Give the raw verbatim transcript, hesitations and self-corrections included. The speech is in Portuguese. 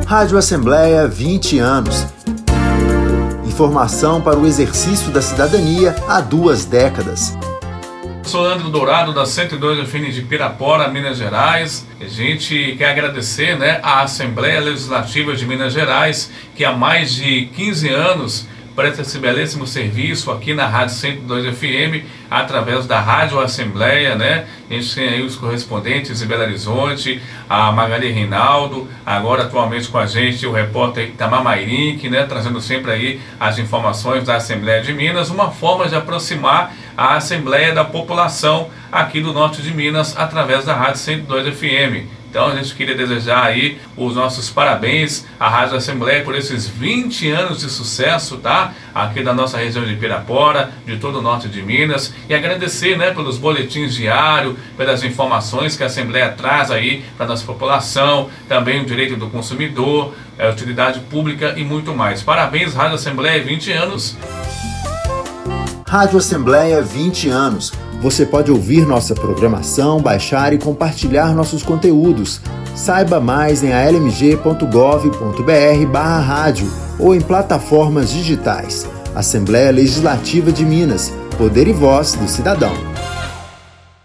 Rádio Assembleia, vinte anos. Informação para o exercício da cidadania há duas décadas. Sou Leandro Dourado, da cento e dois F M de Pirapora, Minas Gerais. A gente quer agradecer, né, à Assembleia Legislativa de Minas Gerais, que há mais de quinze anos presta esse belíssimo serviço aqui na Rádio cento e dois F M, através da Rádio Assembleia, né? A gente tem aí os correspondentes em Belo Horizonte, a Magali Reinaldo, agora atualmente com a gente o repórter Itamar Mairink, né? Trazendo sempre aí as informações da Assembleia de Minas, uma forma de aproximar a Assembleia da população aqui do norte de Minas, através da Rádio cento e dois F M. Então a gente queria desejar aí os nossos parabéns à Rádio Assembleia por esses vinte anos de sucesso, tá? Aqui da nossa região de Pirapora, de todo o norte de Minas, e agradecer, né, pelos boletins diários, pelas informações que a Assembleia traz aí para a nossa população, também o direito do consumidor, a utilidade pública e muito mais. Parabéns, Rádio Assembleia, vinte anos. Rádio Assembleia, vinte anos. Você pode ouvir nossa programação, baixar e compartilhar nossos conteúdos. Saiba mais em a l m g ponto gov ponto b r barra rádio ou em plataformas digitais. Assembleia Legislativa de Minas. Poder e voz do cidadão.